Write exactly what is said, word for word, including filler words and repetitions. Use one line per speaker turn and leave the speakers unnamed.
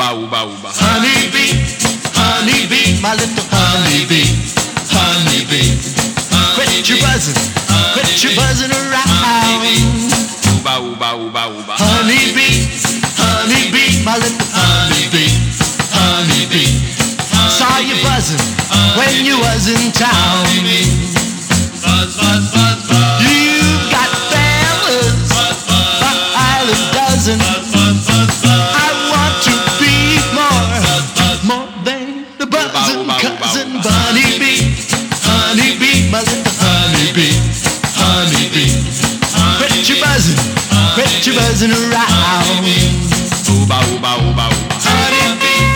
ooba, ooba.
Honeybee, honeybee, my little honeybee, honeybee. Quit your buzzing, quit your buzzing around.
Ooba, ooba, ooba, ooba.
Honeybee, honeybee, my little honeybee, honeybee. Saw you buzzing when you was in town.
Buzz, buzz, buzz, buzz.
You've got fellas by the dozen. I want to be more, more than the buzzing cousin. Honeybee, honeybee, my little honeybee, honeybee. Quit your buzzing, quit your buzzing around.
Ooba, ooba, ooba, ooba.
Honeybee.